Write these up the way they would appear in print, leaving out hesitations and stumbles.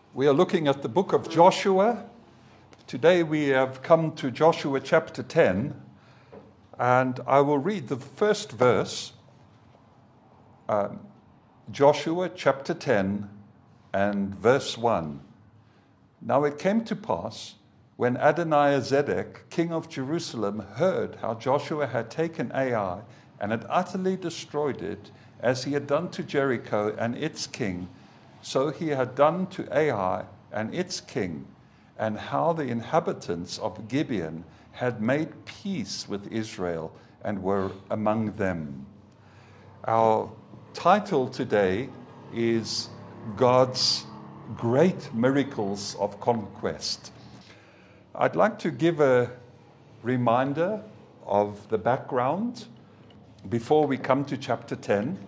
We are looking at the book of Joshua. Today we have come to Joshua chapter 10, and I will read the first verse, Joshua chapter 10 and verse 1. Now it came to pass, when Adonizedek, king of Jerusalem, heard how Joshua had taken Ai and had utterly destroyed it, as he had done to Jericho and its king, so he had done to Ai and its king, and how the inhabitants of Gibeon had made peace with Israel and were among them. Our title today is God's Great Miracles of Conquest. I'd like to give a reminder of the background before we come to chapter 10.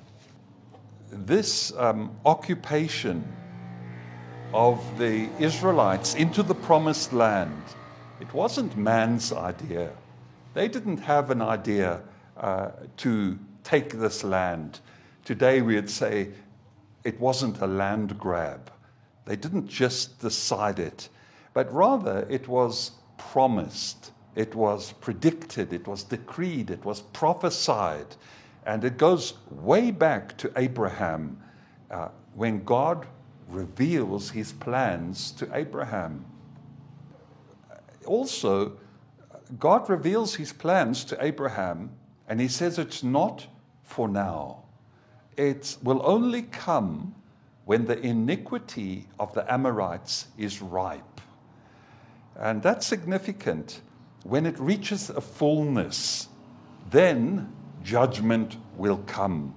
This occupation of the Israelites into the promised land, it wasn't man's idea. They didn't have an idea to take this land. Today we would say it wasn't a land grab. They didn't just decide it, but rather it was promised, it was predicted, it was decreed, it was prophesied. And it goes way back to Abraham, when God reveals his plans to Abraham. Also, God reveals his plans to Abraham, and he says it's not for now. It will only come when the iniquity of the Amorites is ripe. And that's significant. When it reaches a fullness, then judgment will come.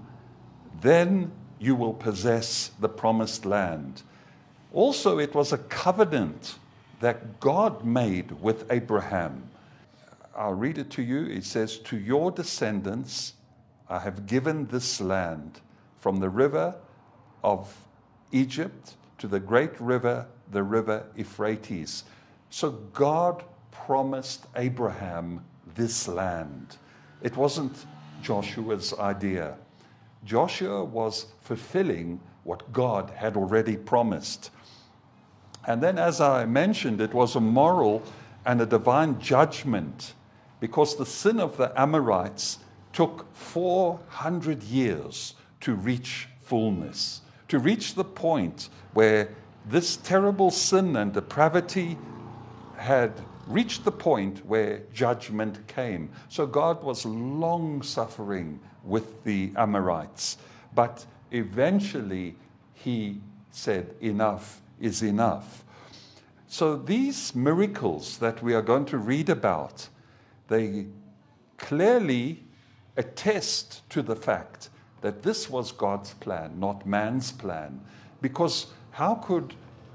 Then you will possess the promised land. Also, it was a covenant that God made with Abraham. I'll read it to you. It says, "To your descendants I have given this land, from the river of Egypt to the great river, the river Euphrates." So God promised Abraham this land. It wasn't Joshua's idea. Joshua was fulfilling what God had already promised. And then, as I mentioned, it was a moral and a divine judgment, because the sin of the Amorites took 400 years to reach fullness, to reach the point where this terrible sin and depravity had reached the point where judgment came. So God was long-suffering with the Amorites. But eventually he said, enough is enough. So these miracles that we are going to read about, they clearly attest to the fact that this was God's plan, not man's plan. Because how could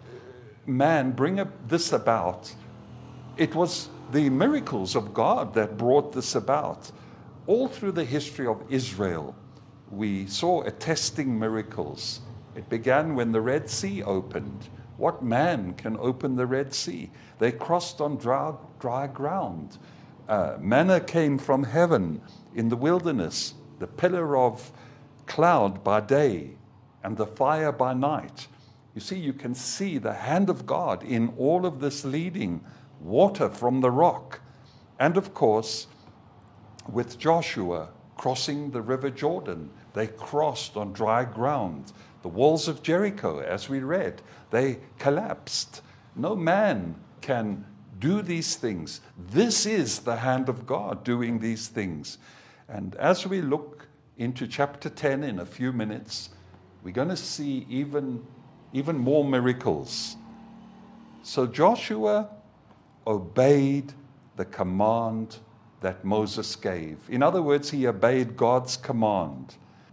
man bring this about? It was the miracles of God that brought this about. All through the history of Israel, we saw attesting miracles. It began when the Red Sea opened. What man can open the Red Sea? They crossed on dry ground. Manna came from heaven in the wilderness, the pillar of cloud by day and the fire by night. You see, you can see the hand of God in all of this leading. Water from the rock. And of course, with Joshua crossing the river Jordan, they crossed on dry ground. The walls of Jericho, as we read, they collapsed. No man can do these things. This is the hand of God doing these things. And as we look into chapter 10 in a few minutes, we're going to see even more miracles. So Joshua obeyed the command that Moses gave. In other words, he obeyed God's command.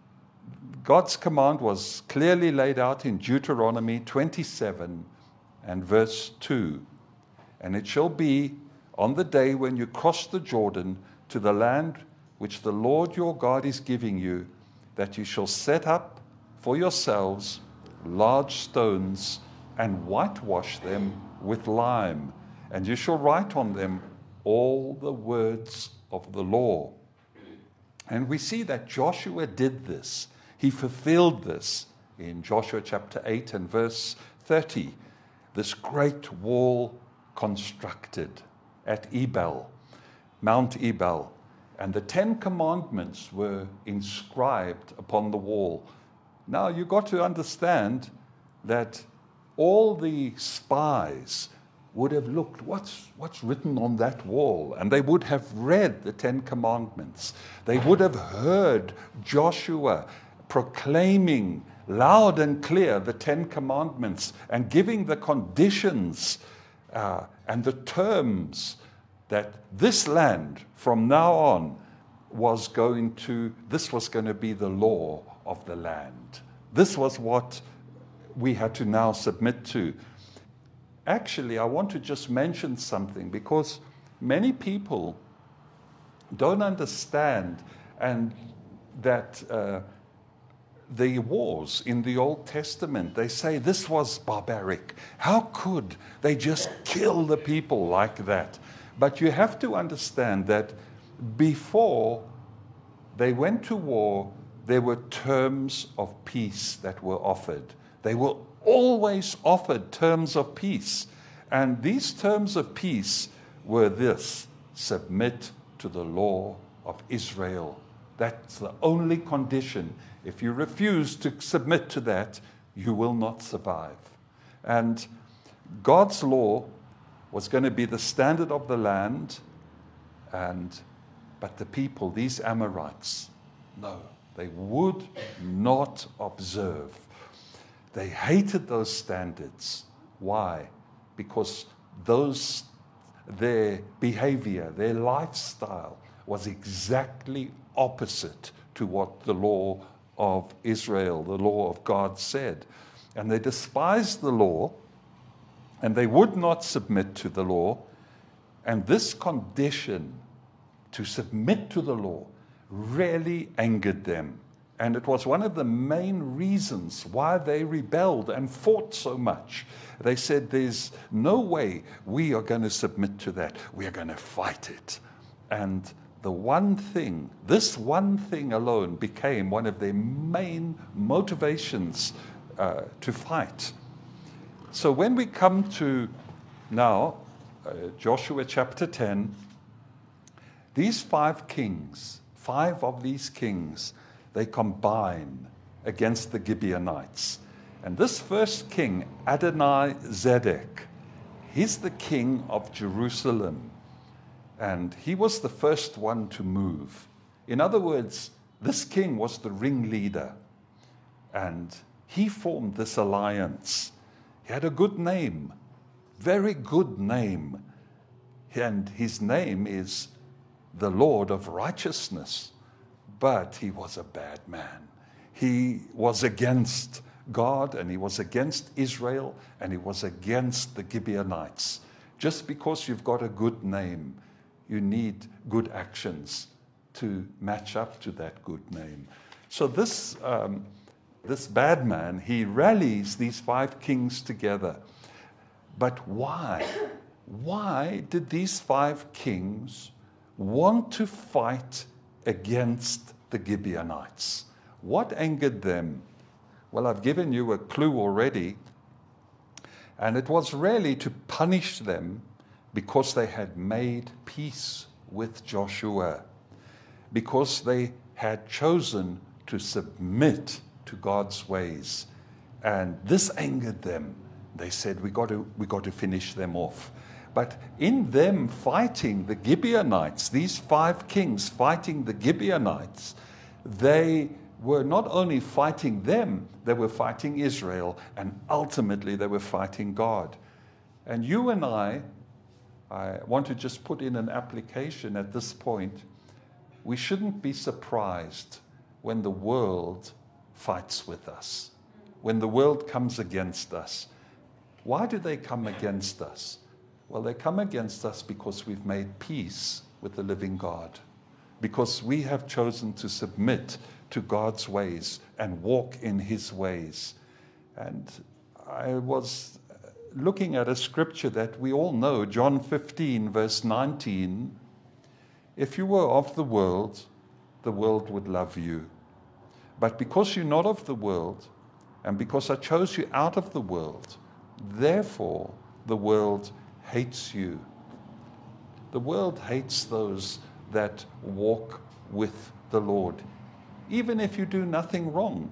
God's command was clearly laid out in Deuteronomy 27 and verse 2. "And it shall be on the day when you cross the Jordan to the land which the Lord your God is giving you, that you shall set up for yourselves large stones and whitewash them with lime. And you shall write on them all the words of the law." And we see that Joshua did this. He fulfilled this in Joshua chapter 8 and verse 30, this great wall constructed at Ebal, Mount Ebal, and the 10 Commandments were inscribed upon the wall. Now, you've got to understand that all the spies would have looked, what's written on that wall? And they would have read the 10 Commandments. They would have heard Joshua proclaiming loud and clear the 10 Commandments and giving the conditions and the terms that this land from now on was going to be the law of the land. This was what we had to now submit to. Actually, I want to just mention something, because many people don't understand and that the wars in the Old Testament, they say this was barbaric. How could they just kill the people like that? But you have to understand that before they went to war, there were terms of peace that were offered. They were always offered terms of peace. And these terms of peace were this: submit to the law of Israel. That's the only condition. If you refuse to submit to that, you will not survive. And God's law was going to be the standard of the land, but the people, these Amorites, no, they would not observe. They hated those standards. Why? Because their behavior, their lifestyle was exactly opposite to what the law of Israel, the law of God said. And they despised the law, and they would not submit to the law. And this condition to submit to the law really angered them. And it was one of the main reasons why they rebelled and fought so much. They said, there's no way we are going to submit to that. We are going to fight it. And this one thing alone became one of their main motivations to fight. So when we come to now, Joshua chapter 10, these 5 kings, 5 of these kings, they combine against the Gibeonites. And this first king, Adonizedek, he's the king of Jerusalem. And he was the first one to move. In other words, this king was the ringleader. And he formed this alliance. He had a good name, very good name. And his name is the Lord of Righteousness. But he was a bad man. He was against God, and he was against Israel, and he was against the Gibeonites. Just because you've got a good name, you need good actions to match up to that good name. So this bad man, he rallies these 5 kings together. But why? Why did these 5 kings want to fight against the Gibeonites? What angered them? Well, I've given you a clue already. And it was really to punish them because they had made peace with Joshua, because they had chosen to submit to God's ways. And this angered them. They said, we got to finish them off. But in them fighting the Gibeonites, these 5 kings fighting the Gibeonites, they were not only fighting them, they were fighting Israel, and ultimately they were fighting God. And you and I want to just put in an application at this point. We shouldn't be surprised when the world fights with us, when the world comes against us. Why do they come against us? Well, they come against us because we've made peace with the living God, because we have chosen to submit to God's ways and walk in his ways. And I was looking at a scripture that we all know, John 15, verse 19. If you were of the world would love you. But because you're not of the world, and because I chose you out of the world, Therefore, the world hates you. The world hates those that walk with the Lord, even if you do nothing wrong.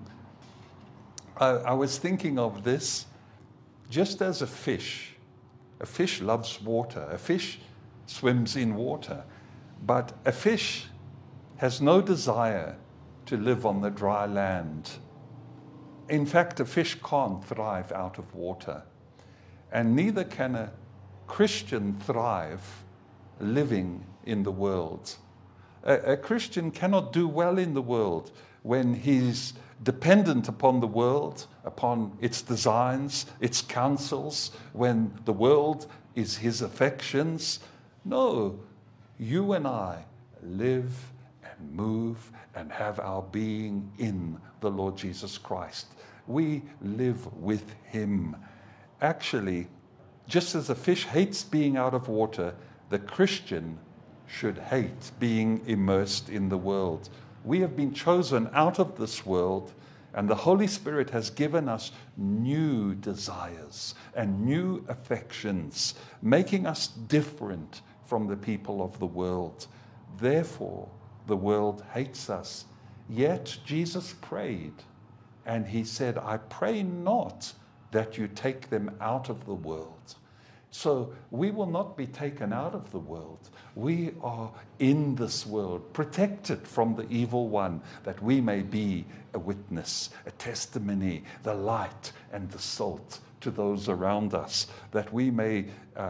I was thinking of this just as a fish. A fish loves water. A fish swims in water. But a fish has no desire to live on the dry land. In fact, a fish can't thrive out of water. And neither can a Christian thrive living in the world. A Christian cannot do well in the world when he's dependent upon the world, upon its designs, its counsels, when the world is his affections. No, you and I live and move and have our being in the Lord Jesus Christ. We live with him. Actually, just as a fish hates being out of water, the Christian should hate being immersed in the world. We have been chosen out of this world, and the Holy Spirit has given us new desires and new affections, making us different from the people of the world. Therefore, the world hates us. Yet Jesus prayed, and he said, I pray not that you take them out of the world. So we will not be taken out of the world. We are in this world, protected from the evil one, that we may be a witness, a testimony, the light and the salt to those around us, that we may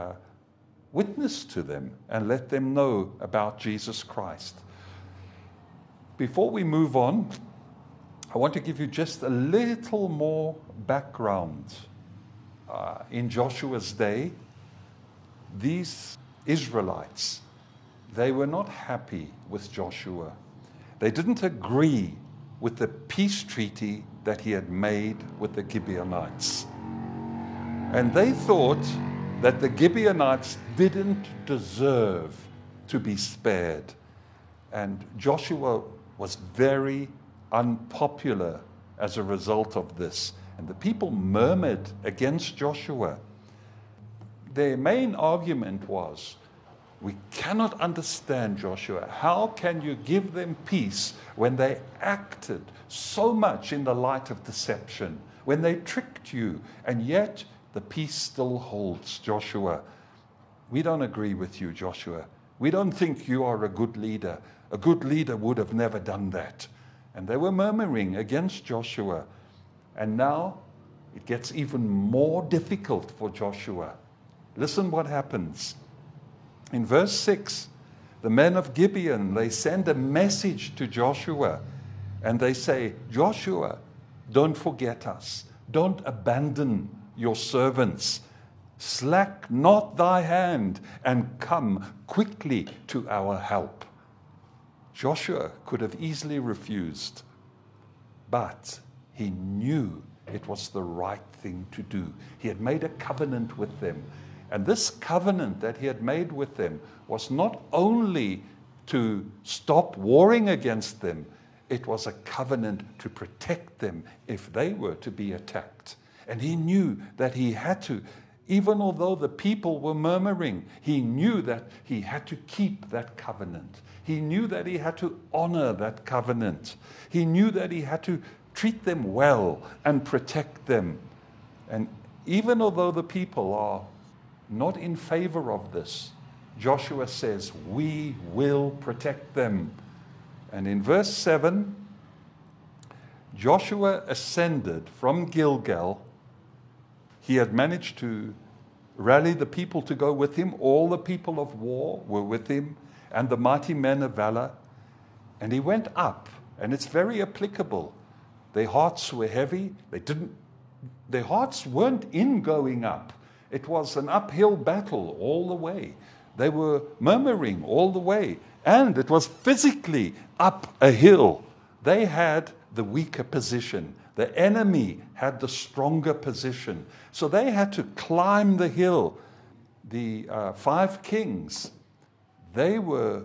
witness to them and let them know about Jesus Christ. Before we move on, I want to give you just a little more background. In Joshua's day, these Israelites, they were not happy with Joshua. They didn't agree with the peace treaty that he had made with the Gibeonites. And they thought that the Gibeonites didn't deserve to be spared. And Joshua was very unpopular as a result of this. And the people murmured against Joshua. Their main argument was, we cannot understand, Joshua. How can you give them peace when they acted so much in the light of deception, when they tricked you, and yet the peace still holds, Joshua? We don't agree with you, Joshua. We don't think you are a good leader. A good leader would have never done that. And they were murmuring against Joshua. And now it gets even more difficult for Joshua. Listen what happens. In verse 6, the men of Gibeon, they send a message to Joshua, and they say, Joshua, don't forget us. Don't abandon your servants. Slack not thy hand, and come quickly to our help. Joshua could have easily refused, but he knew it was the right thing to do. He had made a covenant with them. And this covenant that he had made with them was not only to stop warring against them, it was a covenant to protect them if they were to be attacked. And he knew that he had to, even although the people were murmuring, he knew that he had to keep that covenant. He knew that he had to honor that covenant. He knew that he had to treat them well and protect them. And even although the people are not in favor of this, Joshua says, we will protect them. And in verse 7, Joshua ascended from Gilgal. He had managed to rally the people to go with him. All the people of war were with him, and the mighty men of valor. And he went up, and it's very applicable. Their hearts were heavy. Their hearts weren't in going up. It was an uphill battle all the way. They were murmuring all the way. And it was physically up a hill. They had the weaker position. The enemy had the stronger position. So they had to climb the hill. The 5 kings, they were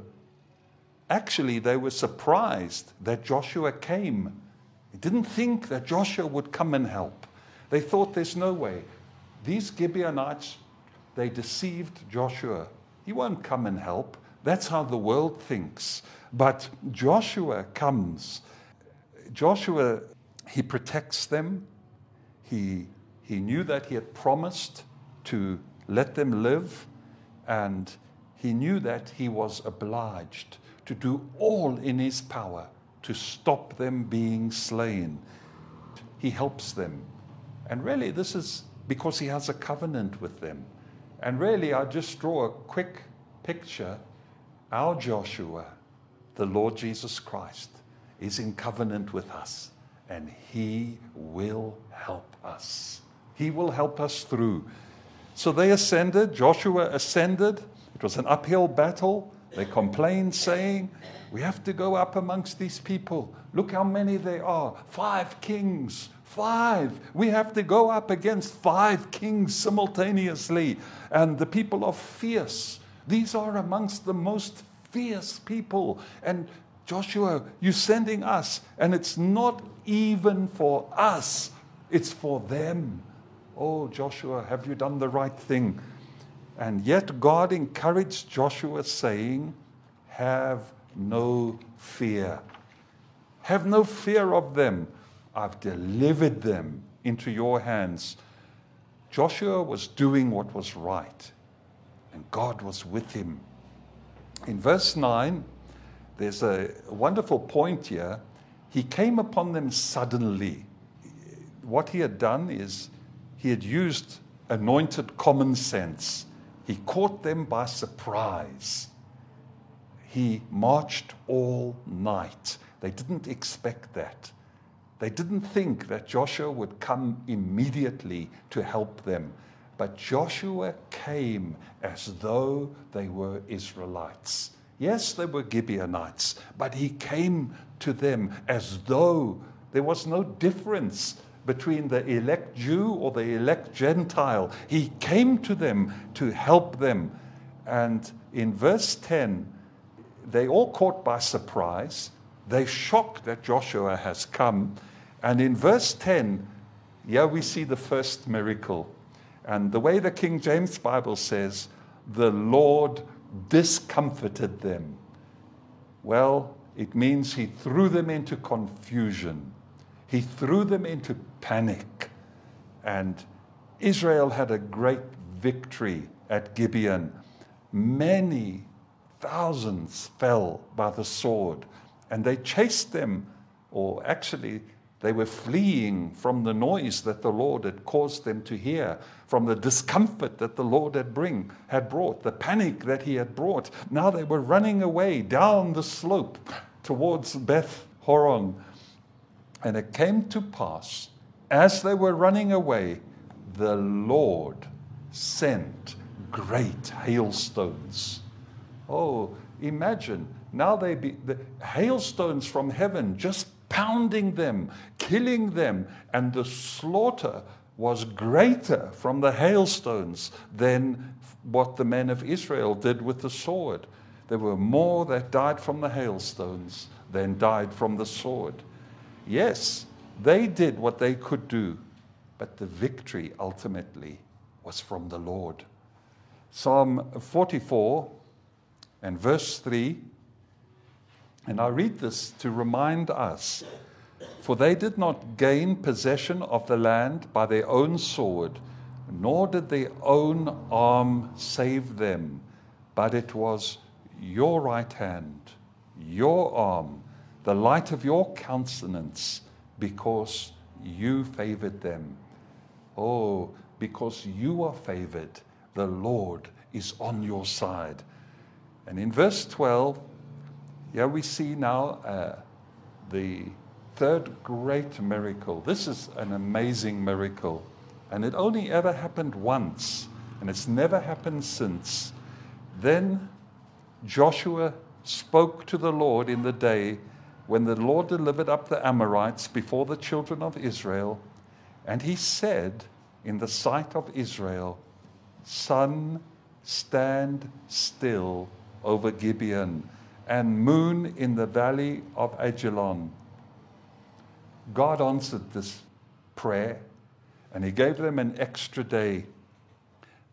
surprised that Joshua came. They didn't think that Joshua would come and help. They thought there's no way. these Gibeonites, they deceived Joshua. He won't come and help. That's how the world thinks. But Joshua comes. Joshua, he protects them. He knew that he had promised to let them live, and he knew that he was obliged to do all in his power to stop them being slain. He helps them. And really, this is because he has a covenant with them. And really, I just draw a quick picture. Our Joshua, the Lord Jesus Christ, is in covenant with us, and he will help us. He will help us through. So they ascended, Joshua ascended. It was an uphill battle. They complained, saying, we have to go up amongst these people. Look how many they are. 5 kings. 5. We have to go up against 5 kings simultaneously. And the people are fierce. These are amongst the most fierce people. And Joshua, you're sending us. And it's not even for us. It's for them. Oh, Joshua, have you done the right thing? And yet God encouraged Joshua, saying, have no fear. Have no fear of them. I've delivered them into your hands. Joshua was doing what was right, and God was with him. In verse 9, there's a wonderful point here. He came upon them suddenly. What he had done is he had used anointed common sense. He caught them by surprise. He marched all night. They didn't expect that. They didn't think that Joshua would come immediately to help them. But Joshua came as though they were Israelites. Yes, they were Gibeonites, but he came to them as though there was no difference between the elect Jew or the elect Gentile. He came to them to help them. And in verse 10, they all caught by surprise. They're shocked that Joshua has come. And in verse 10, here we see the first miracle. And the way the King James Bible says, the Lord discomfited them. Well, it means he threw them into confusion. He threw them into panic. And Israel had a great victory at Gibeon. Many thousands fell by the sword. And they chased them, or actually they were fleeing from the noise that the Lord had caused them to hear, from the discomfort that the Lord had brought, the panic that he had brought. Now they were running away down the slope towards Beth Horon. And it came to pass, as they were running away, the Lord sent great hailstones. Oh, imagine, now the hailstones from heaven just pounding them, killing them, and the slaughter was greater from the hailstones than what the men of Israel did with the sword. There were more that died from the hailstones than died from the sword. Yes, they did what they could do, but the victory ultimately was from the Lord. Psalm 44 and verse 3, and I read this to remind us, for they did not gain possession of the land by their own sword, nor did their own arm save them, but it was your right hand, your arm, the light of your countenance, because you favored them. Oh, because you are favored, the Lord is on your side. And in verse 12, here we see now the third great miracle. This is an amazing miracle. And it only ever happened once, and it's never happened since. Then Joshua spoke to the Lord in the day when the Lord delivered up the Amorites before the children of Israel. And he said in the sight of Israel, sun, stand still over Gibeon, and moon in the valley of Ajalon. God answered this prayer, and he gave them an extra day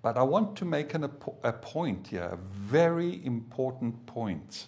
But I want to make a point here, a very important point.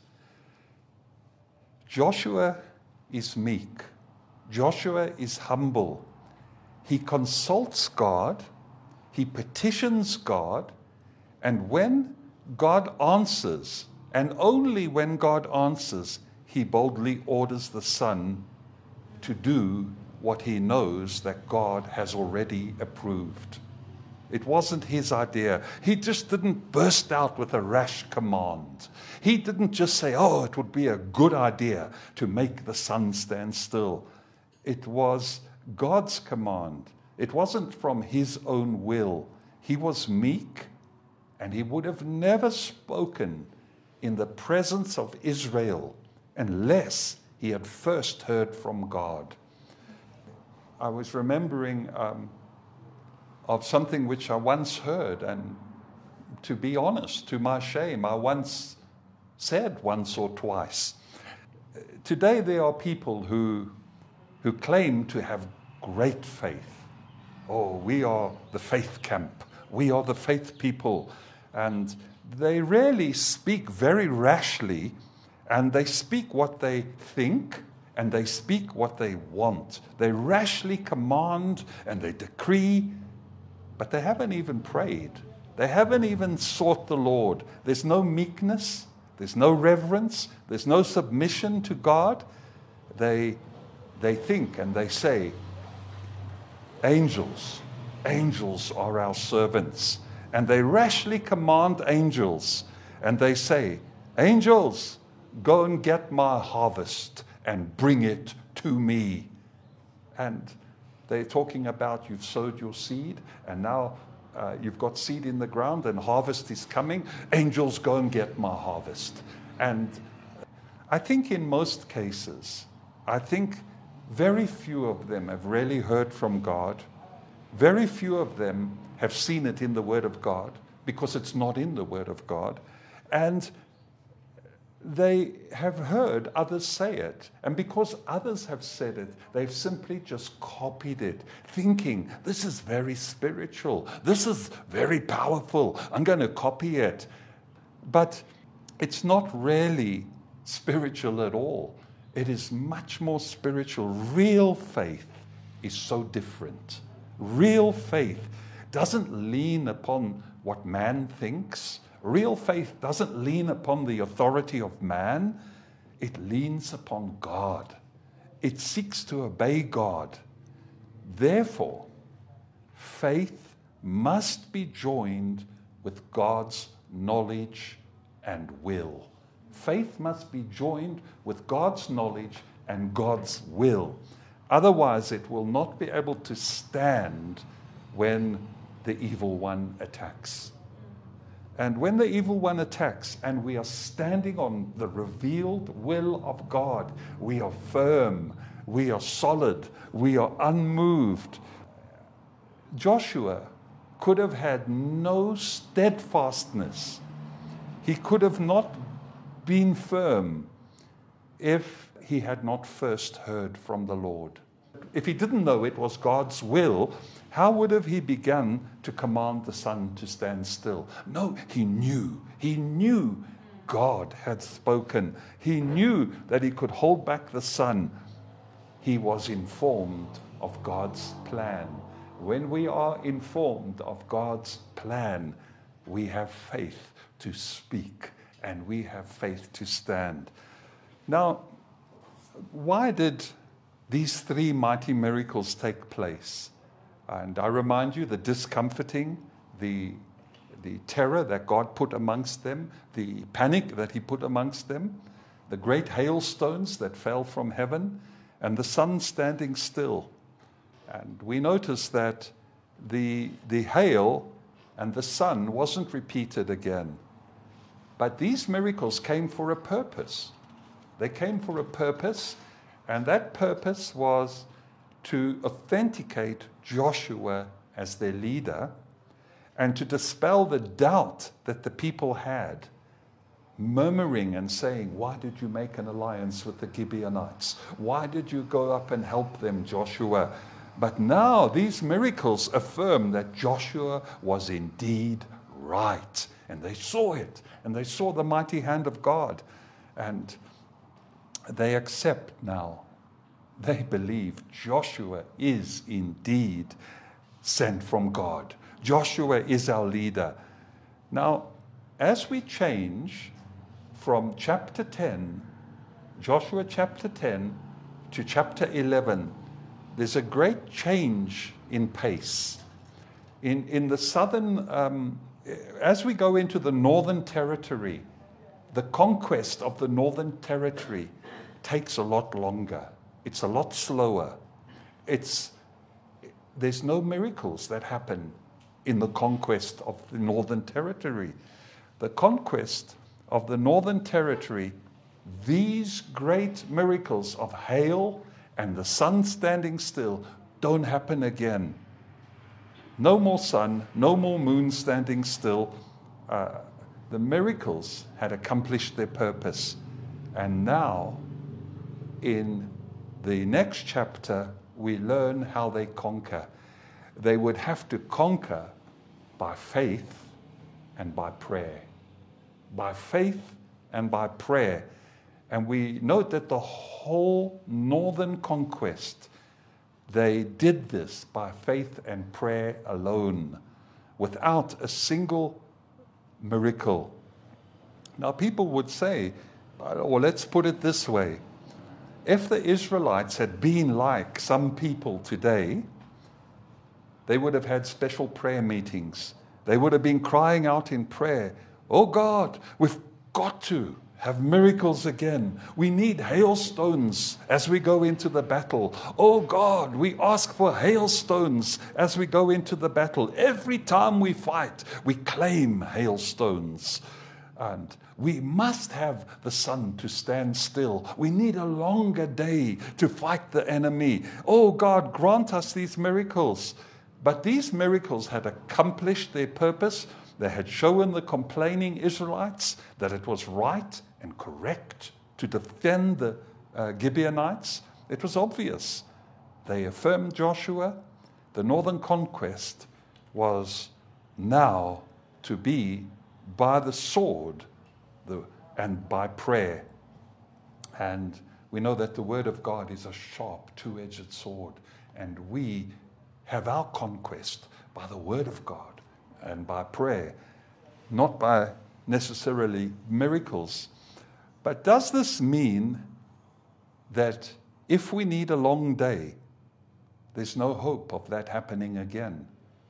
Joshua is meek. Joshua is humble. He consults God. He petitions God. And when God answers, and only when God answers, he boldly orders the son to do what he knows that God has already approved. It wasn't his idea. He just didn't burst out with a rash command. He didn't just say, oh, it would be a good idea to make the sun stand still. It was God's command. It wasn't from his own will. He was meek, and he would have never spoken in the presence of Israel unless he had first heard from God. I was remembering of something which I once heard, and to be honest, to my shame, I once said once or twice. Today there are people who claim to have great faith. Oh, we are the faith camp. We are the faith people. And they really speak very rashly, and they speak what they think, and they speak what they want. They rashly command and they decree, but they haven't even prayed. They haven't even sought the Lord. There's no meekness. There's no reverence. There's no submission to God. They think and they say, angels are our servants. And they rashly command angels. And they say, angels, go and get my harvest and bring it to me. And they're talking about you've sowed your seed, and now you've got seed in the ground, and harvest is coming. Angels, go and get my harvest. And I think in most cases, I think very few of them have really heard from God. Very few of them have seen it in the Word of God, because it's not in the Word of God. And they have heard others say it. And because others have said it, they've simply just copied it, thinking, this is very spiritual. This is very powerful. I'm going to copy it. But it's not really spiritual at all. It is much more spiritual. Real faith is so different. Real faith doesn't lean upon what man thinks. Real faith doesn't lean upon the authority of man. It leans upon God. It seeks to obey God. Therefore, faith must be joined with God's knowledge and will. Faith must be joined with God's knowledge and God's will. Otherwise, it will not be able to stand when the evil one attacks. And when the evil one attacks and we are standing on the revealed will of God, we are firm, we are solid, we are unmoved. Joshua could have had no steadfastness. He could have not been firm if he had not first heard from the Lord. If he didn't know it was God's will, how would have he begun to command the sun to stand still? No, he knew. He knew God had spoken. He knew that he could hold back the sun. He was informed of God's plan. When we are informed of God's plan, we have faith to speak and we have faith to stand. Now, why did these three mighty miracles take place? And I remind you, the discomforting, the terror that God put amongst them, the panic that he put amongst them, the great hailstones that fell from heaven, and the sun standing still. And we notice that the hail and the sun wasn't repeated again. But these miracles came for a purpose. They came for a purpose, and that purpose was to authenticate Joshua as their leader and to dispel the doubt that the people had, murmuring and saying, why did you make an alliance with the Gibeonites? Why did you go up and help them, Joshua? But now these miracles affirm that Joshua was indeed right. And they saw it. And they saw the mighty hand of God. And they accept now. They believe Joshua is indeed sent from God. Joshua is our leader. Now, as we change from chapter 10, Joshua chapter 10 to chapter 11, there's a great change in pace. In the southern, as we go into the northern territory, the conquest of the northern territory takes a lot longer. It's a lot slower. There's no miracles that happen in the conquest of the northern territory. The conquest of the northern territory, these great miracles of hail and the sun standing still don't happen again. No more sun, no more moon standing still. The miracles had accomplished their purpose. And now, in the next chapter, we learn how they conquer. They would have to conquer by faith and by prayer. By faith and by prayer. And we note that the whole northern conquest, they did this by faith and prayer alone, without a single miracle. Now, people would say, or let's put it this way, if the Israelites had been like some people today, they would have had special prayer meetings. They would have been crying out in prayer, "Oh God, we've got to have miracles again. We need hailstones as we go into the battle. Oh God, we ask for hailstones as we go into the battle. Every time we fight, we claim hailstones. And we must have the sun to stand still. We need a longer day to fight the enemy. Oh God, grant us these miracles." But these miracles had accomplished their purpose. They had shown the complaining Israelites that it was right and correct to defend the Gibeonites. It was obvious. They affirmed Joshua. The northern conquest was now to be by the sword and by prayer. And we know that the word of God is a sharp, two-edged sword. And we have our conquest by the word of God and by prayer, not by necessarily miracles. But does this mean that if we need a long day, there's no hope of that happening again?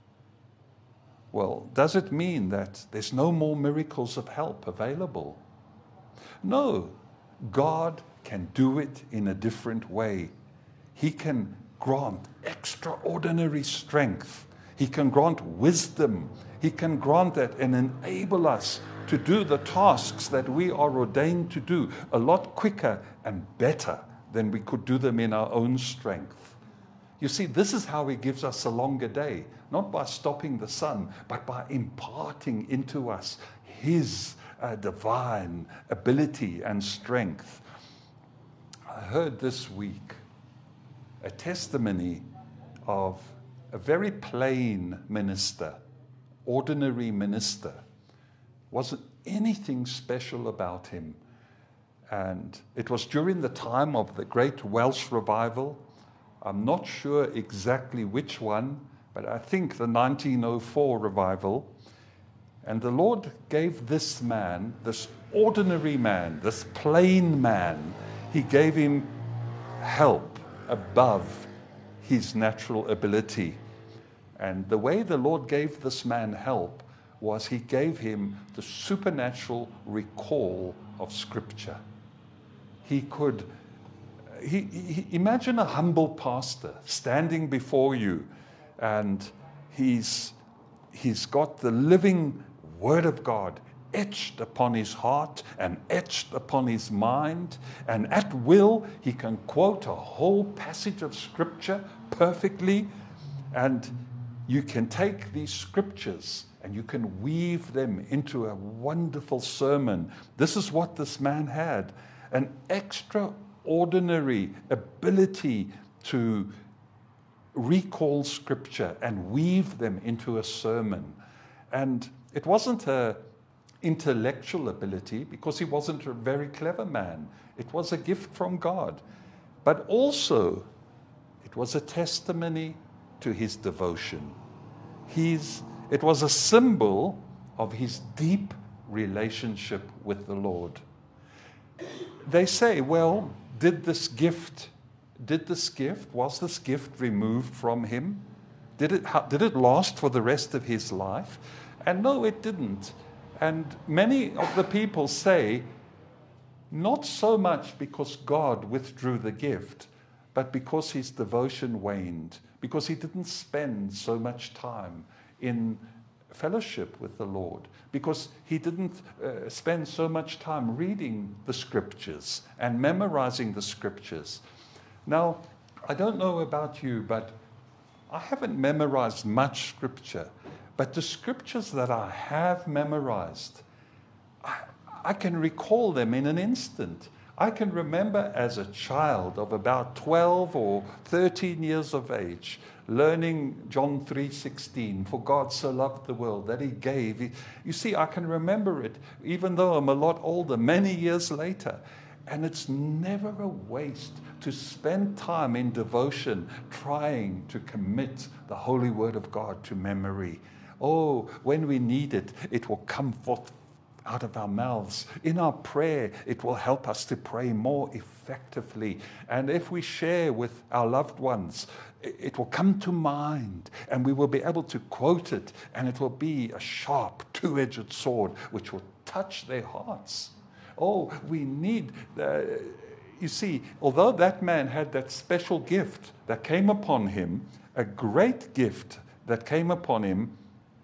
Well, does it mean that there's no more miracles of help available? No, God can do it in a different way. He can grant extraordinary strength. He can grant wisdom. He can grant that and enable us to do the tasks that we are ordained to do a lot quicker and better than we could do them in our own strength. You see, this is how He gives us a longer day, not by stopping the sun, but by imparting into us His divine ability and strength. I heard this week a testimony of a very plain minister, ordinary minister. Wasn't anything special about him. And it was during the time of the great Welsh revival. I'm not sure exactly which one, but I think the 1904 revival. And the Lord gave this man, this ordinary man, this plain man, He gave him help above his natural ability. And the way the Lord gave this man help was He gave him the supernatural recall of Scripture. He could, imagine a humble pastor standing before you, and he's got the living Word of God etched upon his heart and etched upon his mind, and at will he can quote a whole passage of Scripture perfectly, and you can take these Scriptures and you can weave them into a wonderful sermon. This is what this man had, an extraordinary ability to recall Scripture and weave them into a sermon. And it wasn't an intellectual ability, because he wasn't a very clever man. It was a gift from God. But also, it was a testimony to his devotion. It was a symbol of his deep relationship with the Lord. They say, well, was this gift removed from him? Did it last for the rest of his life? And no, it didn't. And many of the people say, not so much because God withdrew the gift, but because his devotion waned, because he didn't spend so much time in fellowship with the Lord, because he didn't spend so much time reading the Scriptures and memorizing the Scriptures. Now, I don't know about you, but I haven't memorized much Scripture. But the Scriptures that I have memorized, I can recall them in an instant. I can remember as a child of about 12 or 13 years of age, learning John 3:16, for God so loved the world that he gave. You see, I can remember it, even though I'm a lot older, many years later. And it's never a waste to spend time in devotion trying to commit the holy word of God to memory. Oh, when we need it, it will come forth out of our mouths. In our prayer, it will help us to pray more effectively. And if we share with our loved ones, it will come to mind, and we will be able to quote it, and it will be a sharp, two-edged sword which will touch their hearts. Oh, we need, you see, although that man had that special gift that came upon him, a great gift that came upon him,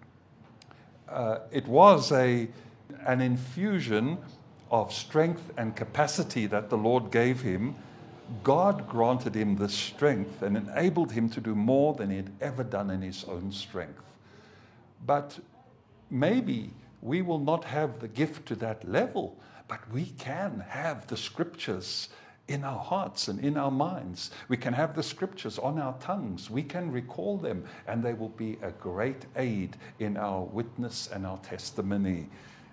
it was an infusion of strength and capacity that the Lord gave him. God granted him this strength and enabled him to do more than he had ever done in his own strength. But maybe we will not have the gift to that level, but we can have the Scriptures in our hearts and in our minds. We can have the Scriptures on our tongues. We can recall them, and they will be a great aid in our witness and our testimony.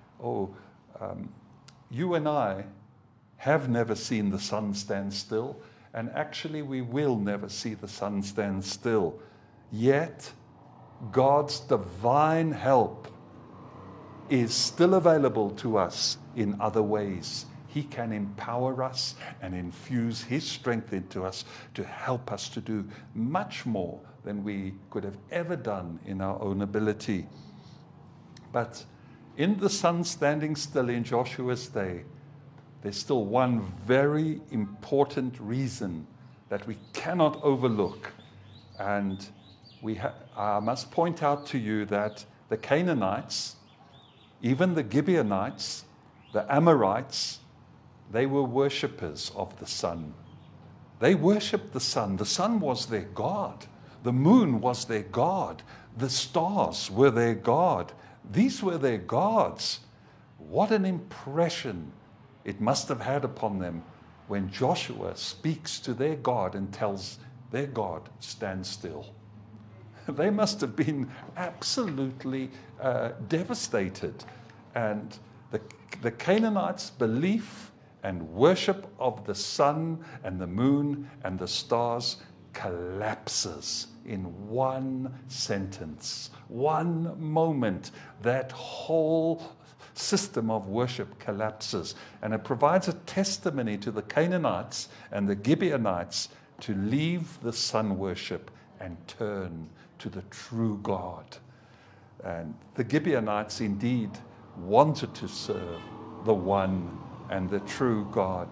You and I have never seen the sun stand still, and actually we will never see the sun stand still. Yet, God's divine help is still available to us in other ways. He can empower us and infuse his strength into us to help us to do much more than we could have ever done in our own ability. But in the sun standing still in Joshua's day, there's still one very important reason that we cannot overlook. And I must point out to you that the Canaanites, even the Gibeonites, the Amorites, they were worshippers of the sun. They worshipped the sun. The sun was their god. The moon was their god. The stars were their god. These were their gods. What an impression it must have had upon them when Joshua speaks to their God and tells their God, stand still. They must have been absolutely devastated. And the Canaanites' belief and worship of the sun and the moon and the stars collapses in one sentence, one moment. That whole system of worship collapses, and it provides a testimony to the Canaanites and the Gibeonites to leave the sun worship and turn to the true God. And the Gibeonites indeed wanted to serve the one and the true God.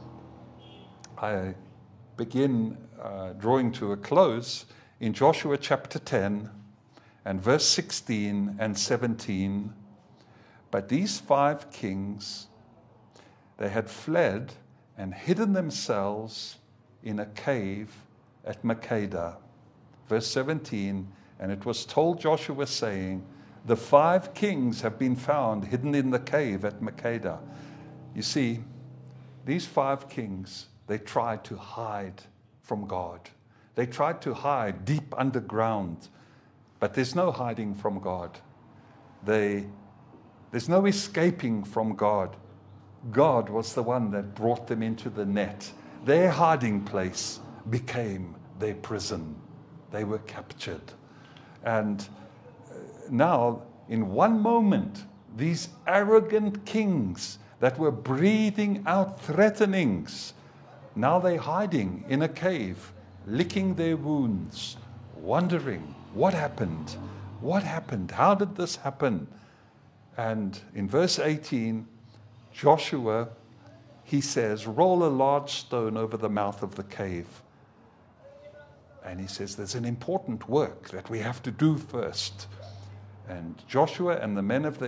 I begin drawing to a close in Joshua chapter 10 and verse 16 and 17. But these 5 kings, they had fled and hidden themselves in a cave at Makkedah. Verse 17, and it was told Joshua, saying, the 5 kings have been found hidden in the cave at Makkedah. You see, these 5 kings, they tried to hide from God. They tried to hide deep underground, but there's no hiding from God. There's no escaping from God. God was the one that brought them into the net. Their hiding place became their prison. They were captured. And now, in one moment, these arrogant kings that were breathing out threatenings, now they're hiding in a cave, licking their wounds, wondering, what happened? What happened? How did this happen? And in verse 18, Joshua, he says, roll a large stone over the mouth of the cave. And he says, there's an important work that we have to do first. And Joshua and the men of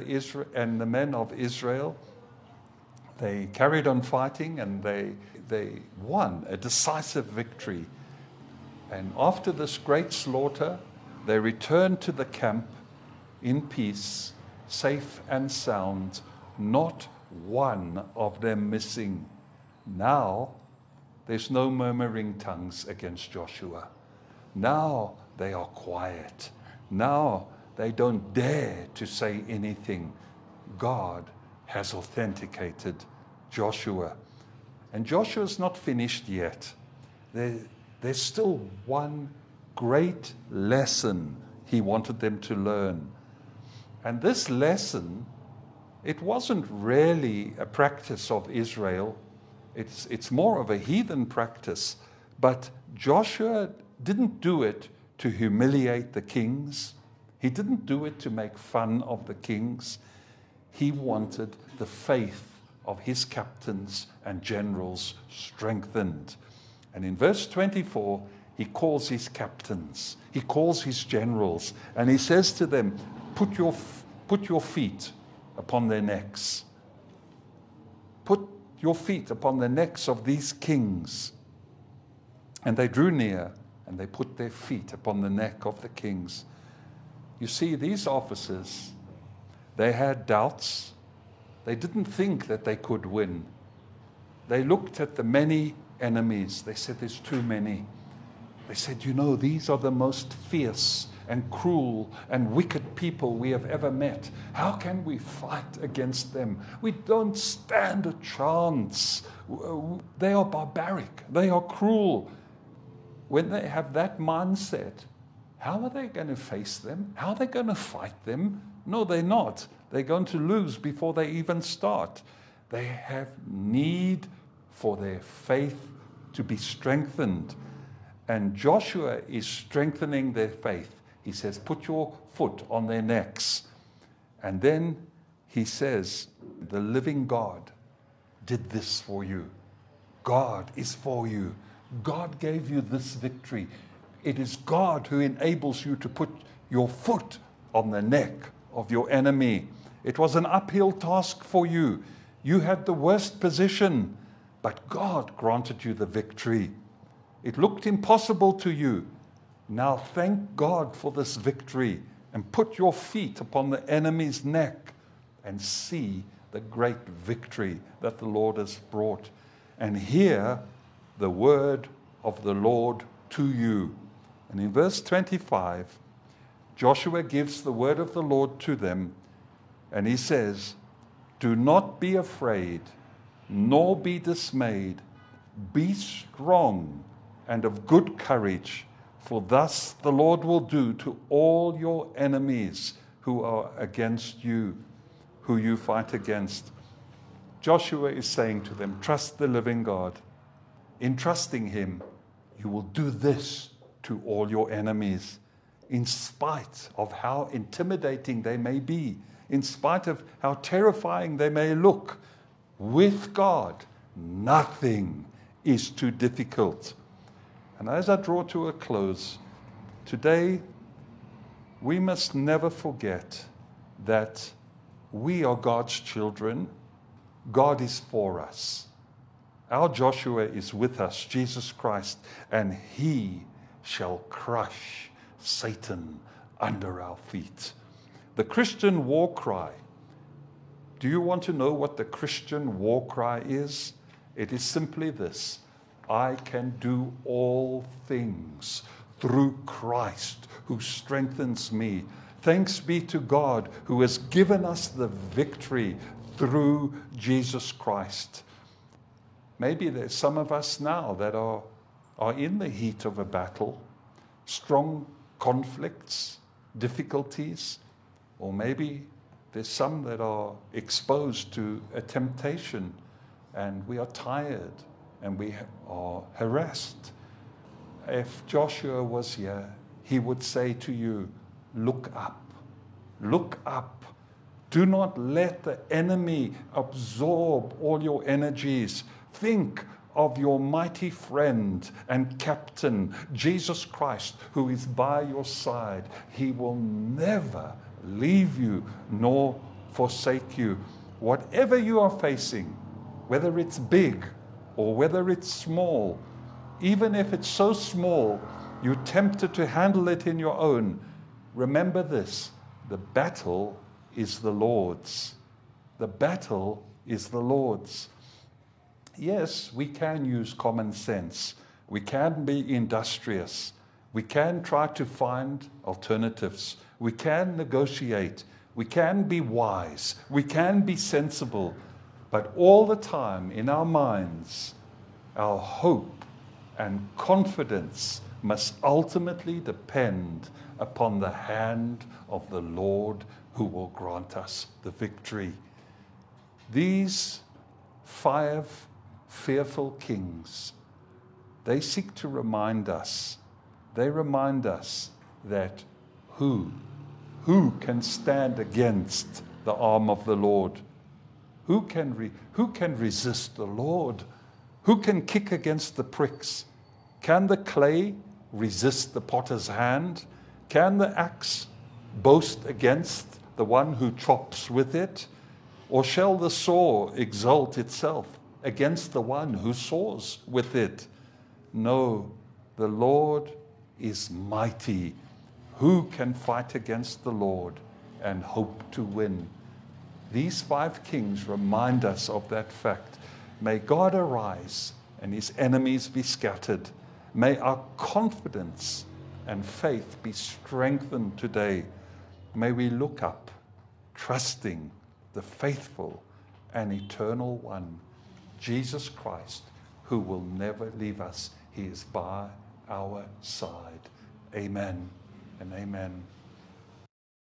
Israel, they carried on fighting, and they won a decisive victory. And after this great slaughter, they returned to the camp in peace, safe and sound, not one of them missing. Now, there's no murmuring tongues against Joshua. Now they are quiet. Now they don't dare to say anything. God has authenticated Joshua. And Joshua's not finished yet. There's still one great lesson he wanted them to learn. And this lesson, it wasn't really a practice of Israel. It's more of a heathen practice. But Joshua didn't do it to humiliate the kings. He didn't do it to make fun of the kings. He wanted the faith of his captains and generals strengthened. And in verse 24, he calls his captains, he calls his generals, and he says to them, put your feet upon their necks. Put your feet upon the necks of these kings. And they drew near, and they put their feet upon the neck of the kings. You see, these officers, they had doubts. They didn't think that they could win. They looked at the many enemies. They said, there's too many. They said, these are the most fierce and cruel and wicked people we have ever met. How can we fight against them? We don't stand a chance. They are barbaric. They are cruel. When they have that mindset, how are they going to face them? How are they going to fight them? No, they're not. They're going to lose before they even start. They have need for their faith to be strengthened. And Joshua is strengthening their faith. He says, put your foot on their necks. And then he says, the living God did this for you. God is for you. God gave you this victory. It is God who enables you to put your foot on the neck of your enemy. It was an uphill task for you. You had the worst position, but God granted you the victory. It looked impossible to you. Now thank God for this victory and put your feet upon the enemy's neck and see the great victory that the Lord has brought. And hear the word of the Lord to you. And in verse 25, Joshua gives the word of the Lord to them, and he says, do not be afraid, nor be dismayed. Be strong and of good courage, for thus the Lord will do to all your enemies who are against you, who you fight against. Joshua is saying to them, trust the living God. In trusting him, you will do this to all your enemies, in spite of how intimidating they may be, in spite of how terrifying they may look. With God, nothing is too difficult. And as I draw to a close, today we must never forget that we are God's children. God is for us. Our Joshua is with us, Jesus Christ, and he shall crush Satan under our feet. The Christian war cry. Do you want to know what the Christian war cry is? It is simply this: I can do all things through Christ who strengthens me. Thanks be to God who has given us the victory through Jesus Christ. Maybe there's some of us now that are in the heat of a battle, strong conflicts, difficulties, or maybe there's some that are exposed to a temptation and we are tired and we are harassed. If Joshua was here, he would say to you, look up, look up. Do not let the enemy absorb all your energies. Think of your mighty friend and captain, Jesus Christ, who is by your side. He will never leave you nor forsake you. Whatever you are facing, whether it's big or whether it's small, even if it's so small, you're tempted to handle it in your own, remember this, the battle is the Lord's. The battle is the Lord's. Yes, we can use common sense. We can be industrious. We can try to find alternatives. We can negotiate. We can be wise. We can be sensible. But all the time in our minds, our hope and confidence must ultimately depend upon the hand of the Lord who will grant us the victory. These 5 fearful kings, they seek to remind us, that who can stand against the arm of the Lord? Who can resist the Lord? Who can kick against the pricks? Can the clay resist the potter's hand? Can the axe boast against the one who chops with it? Or shall the saw exalt itself against the one who saws with it? No, the Lord is mighty. Who can fight against the Lord and hope to win? These 5 kings remind us of that fact. May God arise and his enemies be scattered. May our confidence and faith be strengthened today. May we look up, trusting the faithful and eternal one, Jesus Christ, who will never leave us. He is by our side. Amen and amen.